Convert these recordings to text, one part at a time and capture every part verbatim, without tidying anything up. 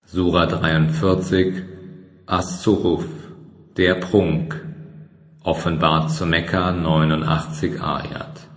Sura dreiundvierzig, As-Suhuf, der Prunk, offenbart zu Mekka, neunundachtzig Ayat.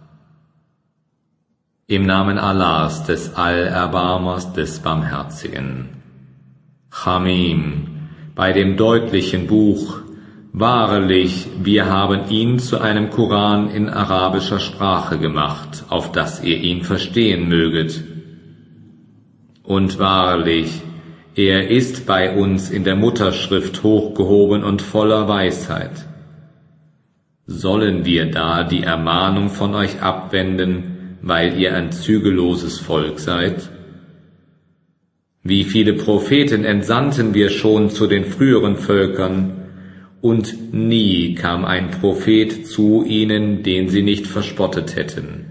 Im Namen Allahs, des Allerbarmers, des Barmherzigen. Hamim, bei dem deutlichen Buch, wahrlich, wir haben ihn zu einem Koran in arabischer Sprache gemacht, auf dass ihr ihn verstehen möget. Und wahrlich, er ist bei uns in der Mutterschrift hochgehoben und voller Weisheit. Sollen wir da die Ermahnung von euch abwenden, weil ihr ein zügelloses Volk seid? Wie viele Propheten entsandten wir schon zu den früheren Völkern, und nie kam ein Prophet zu ihnen, den sie nicht verspottet hätten.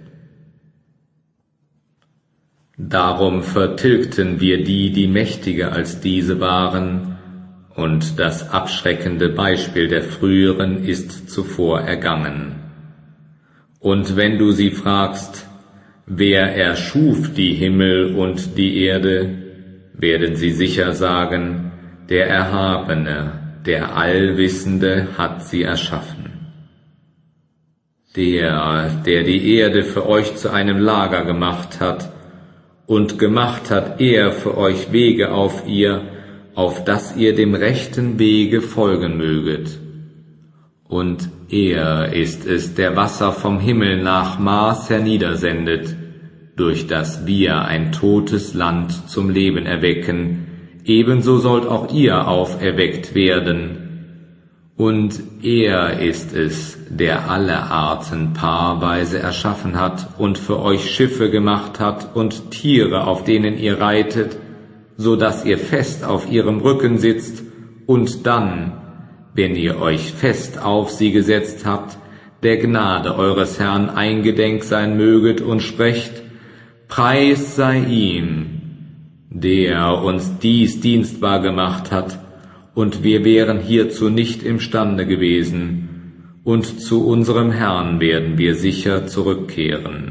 Darum vertilgten wir die, die mächtiger als diese waren, und das abschreckende Beispiel der früheren ist zuvor ergangen. Und wenn du sie fragst, wer erschuf die Himmel und die Erde, werden sie sicher sagen, der Erhabene, der Allwissende hat sie erschaffen. Der, der die Erde für euch zu einem Lager gemacht hat, und gemacht hat er für euch Wege auf ihr, auf dass ihr dem rechten Wege folgen möget. Und er ist es, der Wasser vom Himmel nach Maß herniedersendet, durch das wir ein totes Land zum Leben erwecken, ebenso sollt auch ihr auferweckt werden. Und er ist es, der alle Arten paarweise erschaffen hat und für euch Schiffe gemacht hat und Tiere, auf denen ihr reitet, so dass ihr fest auf ihrem Rücken sitzt und dann, wenn ihr euch fest auf sie gesetzt habt, der Gnade eures Herrn eingedenk sein möget und sprecht, Preis sei ihm, der uns dies dienstbar gemacht hat, und wir wären hierzu nicht imstande gewesen, und zu unserem Herrn werden wir sicher zurückkehren.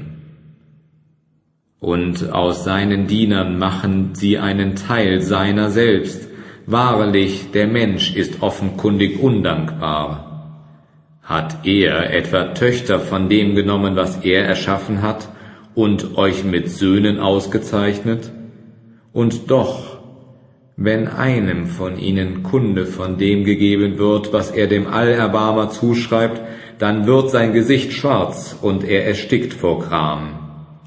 Und aus seinen Dienern machen sie einen Teil seiner selbst. Wahrlich, der Mensch ist offenkundig undankbar. Hat er etwa Töchter von dem genommen, was er erschaffen hat, und euch mit Söhnen ausgezeichnet? Und doch, wenn einem von ihnen Kunde von dem gegeben wird, was er dem Allerbarmer zuschreibt, dann wird sein Gesicht schwarz und er erstickt vor Gram.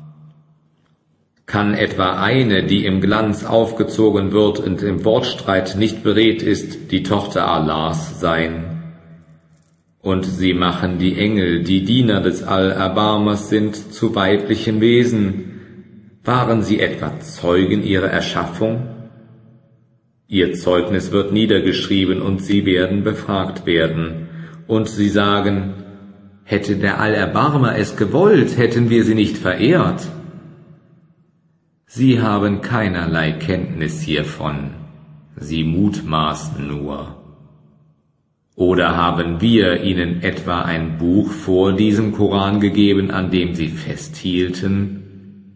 Kann etwa eine, die im Glanz aufgezogen wird und im Wortstreit nicht beredt ist, die Tochter Allahs sein? Und sie machen die Engel, die Diener des Allerbarmers sind, zu weiblichen Wesen. Waren sie etwa Zeugen ihrer Erschaffung? Ihr Zeugnis wird niedergeschrieben und sie werden befragt werden. Und sie sagen, hätte der Allerbarmer es gewollt, hätten wir sie nicht verehrt. Sie haben keinerlei Kenntnis hiervon, sie mutmaßen nur. Oder haben wir ihnen etwa ein Buch vor diesem Koran gegeben, an dem sie festhielten?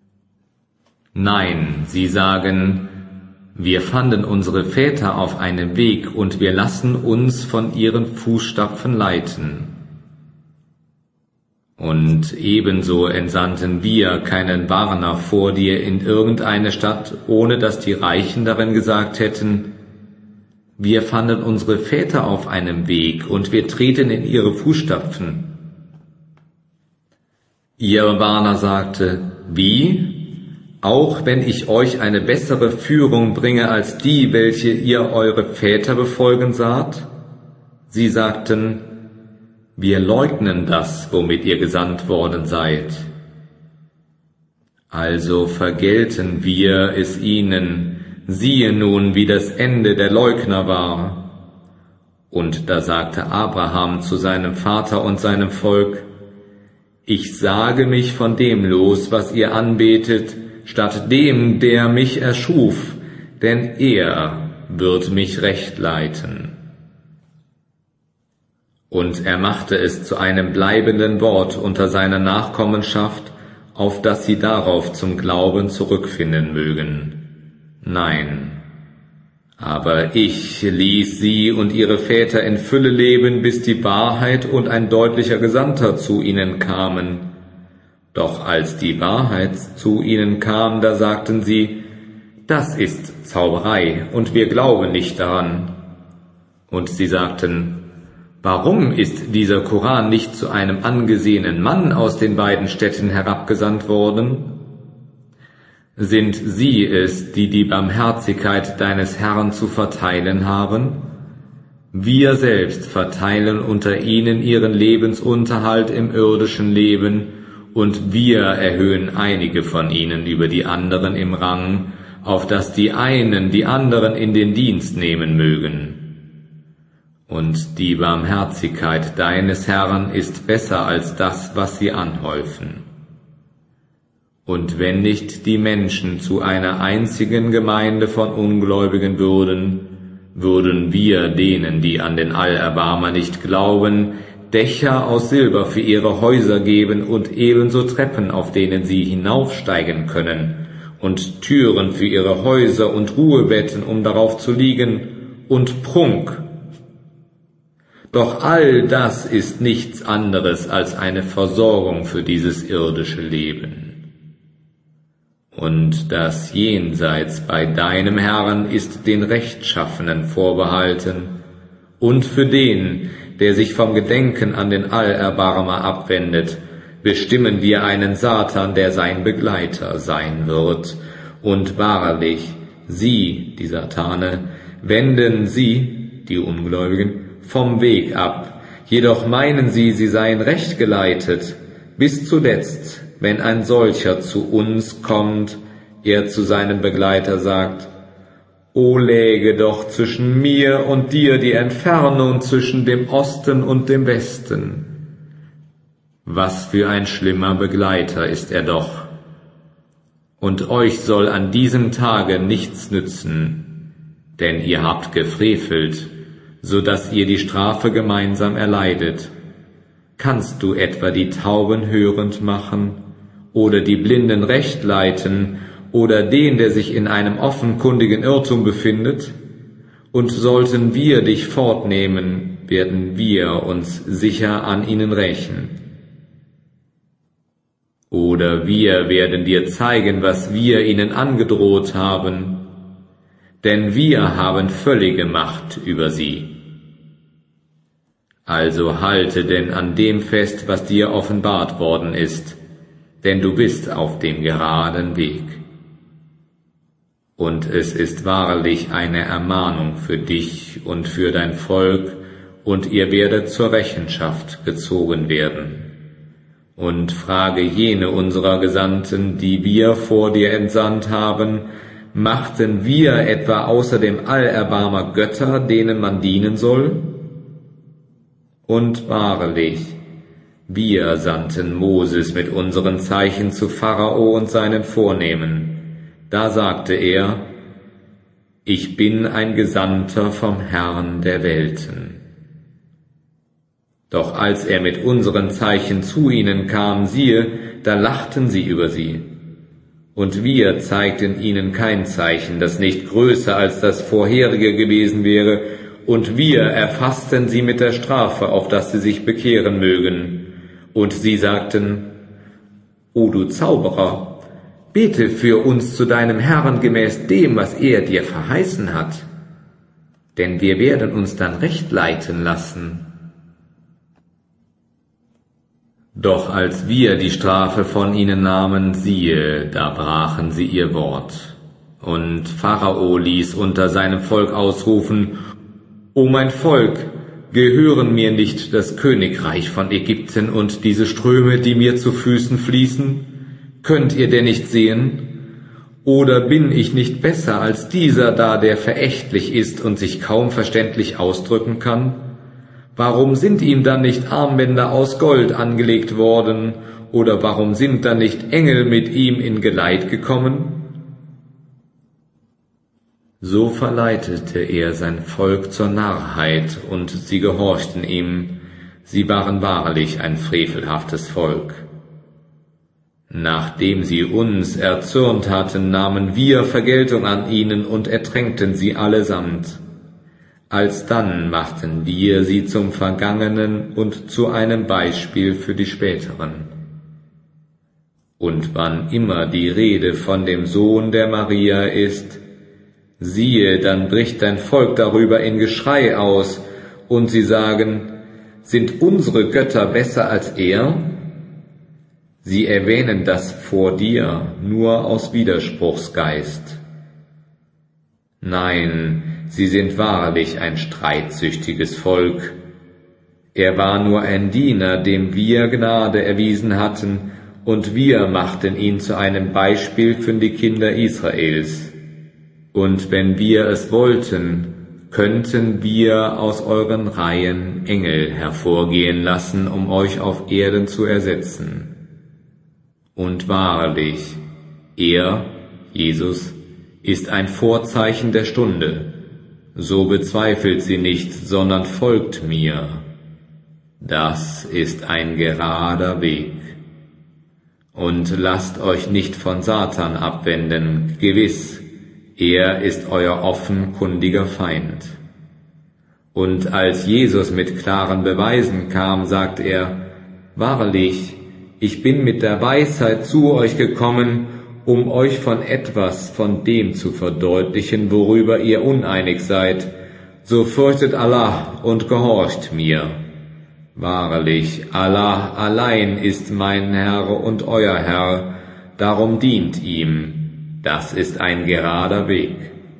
Nein, sie sagen, wir fanden unsere Väter auf einem Weg und wir lassen uns von ihren Fußstapfen leiten. Und ebenso entsandten wir keinen Warner vor dir in irgendeine Stadt, ohne dass die Reichen darin gesagt hätten, wir fanden unsere Väter auf einem Weg und wir treten in ihre Fußstapfen. Ihr Warner sagte, wie? Auch wenn ich euch eine bessere Führung bringe als die, welche ihr eure Väter befolgen saht? Sie sagten, wir leugnen das, womit ihr gesandt worden seid. Also vergelten wir es ihnen, siehe nun, wie das Ende der Leugner war. Und da sagte Abraham zu seinem Vater und seinem Volk, ich sage mich von dem los, was ihr anbetet, statt dem, der mich erschuf, denn er wird mich recht leiten. Und er machte es zu einem bleibenden Wort unter seiner Nachkommenschaft, auf dass sie darauf zum Glauben zurückfinden mögen. Nein, Aber ich ließ sie und ihre Väter in Fülle leben, bis die Wahrheit und ein deutlicher Gesandter zu ihnen kamen. Doch als die Wahrheit zu ihnen kam, da sagten sie, das ist Zauberei, und wir glauben nicht daran. Und sie sagten, warum ist dieser Koran nicht zu einem angesehenen Mann aus den beiden Städten herabgesandt worden? Sind sie es, die die Barmherzigkeit deines Herrn zu verteilen haben? Wir selbst verteilen unter ihnen ihren Lebensunterhalt im irdischen Leben, und wir erhöhen einige von ihnen über die anderen im Rang, auf dass die einen die anderen in den Dienst nehmen mögen. Und die Barmherzigkeit deines Herrn ist besser als das, was sie anhäufen. Und wenn nicht die Menschen zu einer einzigen Gemeinde von Ungläubigen würden, würden wir denen, die an den Allerbarmer nicht glauben, Dächer aus Silber für ihre Häuser geben und ebenso Treppen, auf denen sie hinaufsteigen können, und Türen für ihre Häuser und Ruhebetten, um darauf zu liegen, und Prunk. Doch all das ist nichts anderes als eine Versorgung für dieses irdische Leben. Und das Jenseits bei deinem Herrn ist den Rechtschaffenen vorbehalten, und für den, der sich vom Gedenken an den Allerbarmer abwendet, bestimmen wir einen Satan, der sein Begleiter sein wird. Und wahrlich, sie, die Satane, wenden sie, die Ungläubigen, vom Weg ab, jedoch meinen sie, sie seien recht geleitet, bis zuletzt, wenn ein solcher zu uns kommt, er zu seinem Begleiter sagt, O läge doch zwischen mir und dir die Entfernung zwischen dem Osten und dem Westen. Was für ein schlimmer Begleiter ist er doch. Und euch soll an diesem Tage nichts nützen, denn ihr habt gefrevelt, so dass ihr die Strafe gemeinsam erleidet. Kannst du etwa die Tauben hörend machen, oder die Blinden recht leiten, oder den, der sich in einem offenkundigen Irrtum befindet? Und sollten wir dich fortnehmen, werden wir uns sicher an ihnen rächen. Oder wir werden dir zeigen, was wir ihnen angedroht haben, denn wir haben völlige Macht über sie. Also halte denn an dem fest, was dir offenbart worden ist, denn du bist auf dem geraden Weg. Und es ist wahrlich eine Ermahnung für dich und für dein Volk, und ihr werdet zur Rechenschaft gezogen werden. Und frage jene unserer Gesandten, die wir vor dir entsandt haben, machten wir etwa außer dem Allerbarmer Götter, denen man dienen soll? Und wahrlich, wir sandten Moses mit unseren Zeichen zu Pharao und seinen Vornehmen. Da sagte er, ich bin ein Gesandter vom Herrn der Welten. Doch als er mit unseren Zeichen zu ihnen kam, siehe, da lachten sie über sie. Und wir zeigten ihnen kein Zeichen, das nicht größer als das vorherige gewesen wäre, und wir erfassten sie mit der Strafe, auf dass sie sich bekehren mögen. Und sie sagten, O du Zauberer, bete für uns zu deinem Herrn gemäß dem, was er dir verheißen hat, denn wir werden uns dann recht leiten lassen. Doch als wir die Strafe von ihnen nahmen, siehe, da brachen sie ihr Wort. Und Pharao ließ unter seinem Volk ausrufen, O mein Volk, gehören mir nicht das Königreich von Ägypten und diese Ströme, die mir zu Füßen fließen? Könnt ihr denn nicht sehen? Oder bin ich nicht besser als dieser da, der verächtlich ist und sich kaum verständlich ausdrücken kann? Warum sind ihm dann nicht Armbänder aus Gold angelegt worden, oder warum sind dann nicht Engel mit ihm in Geleit gekommen? So verleitete er sein Volk zur Narrheit, und sie gehorchten ihm, sie waren wahrlich ein frevelhaftes Volk. Nachdem sie uns erzürnt hatten, nahmen wir Vergeltung an ihnen und ertränkten sie allesamt. Alsdann machten wir sie zum Vergangenen und zu einem Beispiel für die späteren. Und wann immer die Rede von dem Sohn der Maria ist, siehe, dann bricht dein Volk darüber in Geschrei aus, und sie sagen, sind unsere Götter besser als er? Sie erwähnen das vor dir nur aus Widerspruchsgeist. Nein, sie sind wahrlich ein streitsüchtiges Volk. Er war nur ein Diener, dem wir Gnade erwiesen hatten, und wir machten ihn zu einem Beispiel für die Kinder Israels. Und wenn wir es wollten, könnten wir aus euren Reihen Engel hervorgehen lassen, um euch auf Erden zu ersetzen. Und wahrlich, er, Jesus, ist ein Vorzeichen der Stunde. So bezweifelt sie nicht, sondern folgt mir. Das ist ein gerader Weg. Und lasst euch nicht von Satan abwenden, gewiss, er ist euer offenkundiger Feind. Und als Jesus mit klaren Beweisen kam, sagt er, wahrlich, ich bin mit der Weisheit zu euch gekommen, um euch von etwas von dem zu verdeutlichen, worüber ihr uneinig seid. So fürchtet Allah und gehorcht mir. Wahrlich, Allah allein ist mein Herr und euer Herr, darum dient ihm. Das ist ein gerader Weg.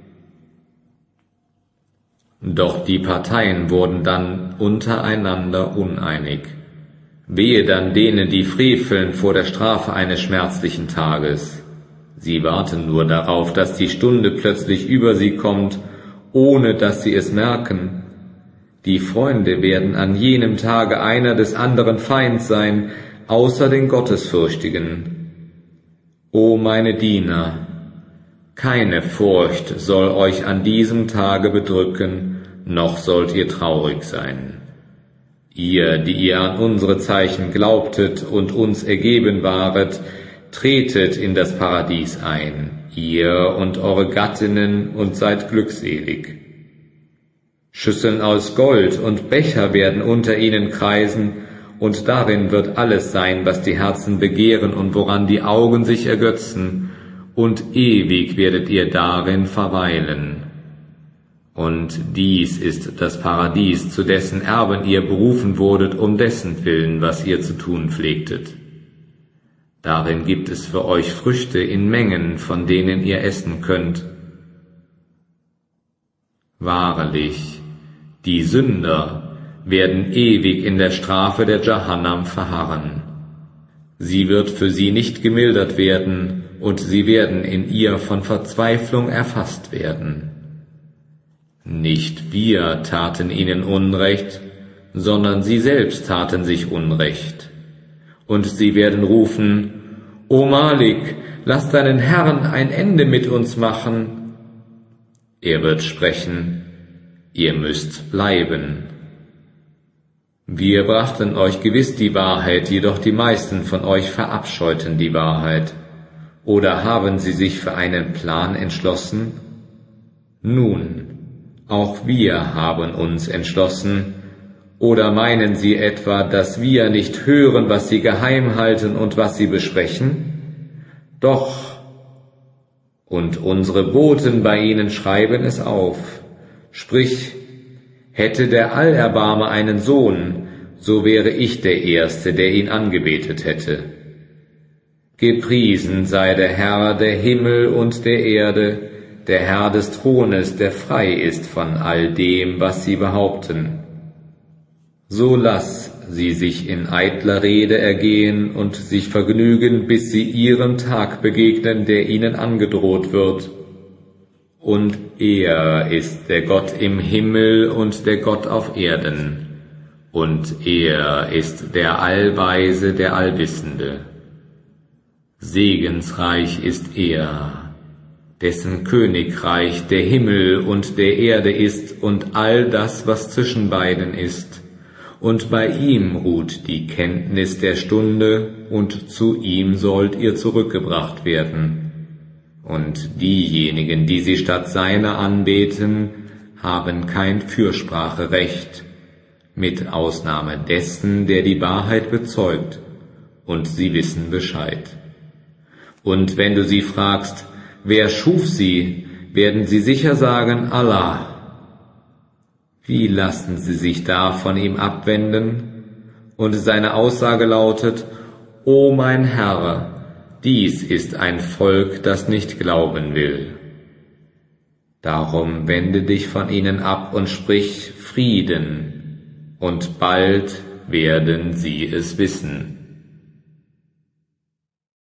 Doch die Parteien wurden dann untereinander uneinig. Wehe dann denen, die freveln vor der Strafe eines schmerzlichen Tages. Sie warten nur darauf, dass die Stunde plötzlich über sie kommt, ohne dass sie es merken. Die Freunde werden an jenem Tage einer des anderen Feind sein, außer den Gottesfürchtigen. O meine Diener, keine Furcht soll euch an diesem Tage bedrücken, noch sollt ihr traurig sein. Ihr, die ihr an unsere Zeichen glaubtet und uns ergeben waret, tretet in das Paradies ein, ihr und eure Gattinnen, und seid glückselig. Schüsseln aus Gold und Becher werden unter ihnen kreisen, und darin wird alles sein, was die Herzen begehren und woran die Augen sich ergötzen, und ewig werdet ihr darin verweilen. Und dies ist das Paradies, zu dessen Erben ihr berufen wurdet, um dessen Willen, was ihr zu tun pflegtet. Darin gibt es für euch Früchte in Mengen, von denen ihr essen könnt. Wahrlich, die Sünder werden ewig in der Strafe der Jahannam verharren. Sie wird für sie nicht gemildert werden, und sie werden in ihr von Verzweiflung erfasst werden. Nicht wir taten ihnen Unrecht, sondern sie selbst taten sich Unrecht. Und sie werden rufen, O Malik, lass deinen Herrn ein Ende mit uns machen. Er wird sprechen, ihr müsst bleiben. Wir brachten euch gewiss die Wahrheit, jedoch die meisten von euch verabscheuten die Wahrheit. Oder haben sie sich für einen Plan entschlossen? Nun, auch wir haben uns entschlossen. Oder meinen sie etwa, dass wir nicht hören, was sie geheim halten und was sie besprechen? Doch, und unsere Boten bei ihnen schreiben es auf. Sprich, hätte der Allerbarmer einen Sohn, so wäre ich der Erste, der ihn angebetet hätte. Gepriesen sei der Herr der Himmel und der Erde, der Herr des Thrones, der frei ist von all dem, was sie behaupten. So lass sie sich in eitler Rede ergehen und sich vergnügen, bis sie ihrem Tag begegnen, der ihnen angedroht wird. Und er ist der Gott im Himmel und der Gott auf Erden, und er ist der Allweise, der Allwissende. Segensreich ist er, dessen Königreich der Himmel und der Erde ist und all das, was zwischen beiden ist, und bei ihm ruht die Kenntnis der Stunde, und zu ihm sollt ihr zurückgebracht werden. Und diejenigen, die sie statt seiner anbeten, haben kein Fürspracherecht, mit Ausnahme dessen, der die Wahrheit bezeugt, und sie wissen Bescheid. Und wenn du sie fragst, wer schuf sie, werden sie sicher sagen, Allah. Wie lassen sie sich da von ihm abwenden? Und seine Aussage lautet, O mein Herr, dies ist ein Volk, das nicht glauben will. Darum wende dich von ihnen ab und sprich Frieden, und bald werden sie es wissen.